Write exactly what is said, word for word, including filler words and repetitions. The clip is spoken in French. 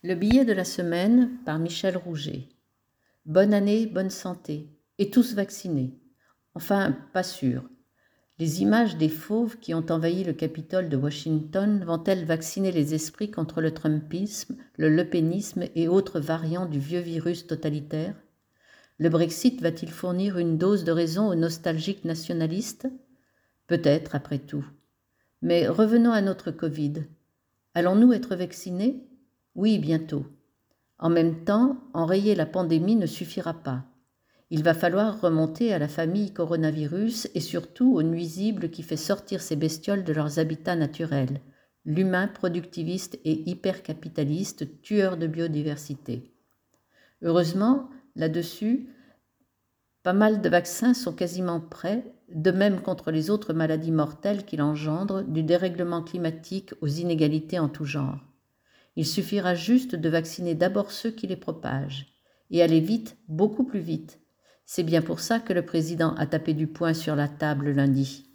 Le billet de la semaine par Michel Rouget. Bonne année, bonne santé, et tous vaccinés. Enfin, pas sûr. Les images des fauves qui ont envahi le Capitole de Washington vont-elles vacciner les esprits contre le trumpisme, le lepénisme et autres variants du vieux virus totalitaire? Le Brexit va-t-il fournir une dose de raison aux nostalgiques nationalistes? Peut-être, après tout. Mais revenons à notre Covid. Allons-nous être vaccinés? Oui, bientôt. En même temps, enrayer la pandémie ne suffira pas. Il va falloir remonter à la famille coronavirus et surtout au nuisible qui fait sortir ces bestioles de leurs habitats naturels, l'humain productiviste et hypercapitaliste, tueur de biodiversité. Heureusement, là-dessus, pas mal de vaccins sont quasiment prêts, de même contre les autres maladies mortelles qu'il engendre, du dérèglement climatique aux inégalités en tout genre. Il suffira juste de vacciner d'abord ceux qui les propagent, et aller vite, beaucoup plus vite. C'est bien pour ça que le président a tapé du poing sur la table lundi.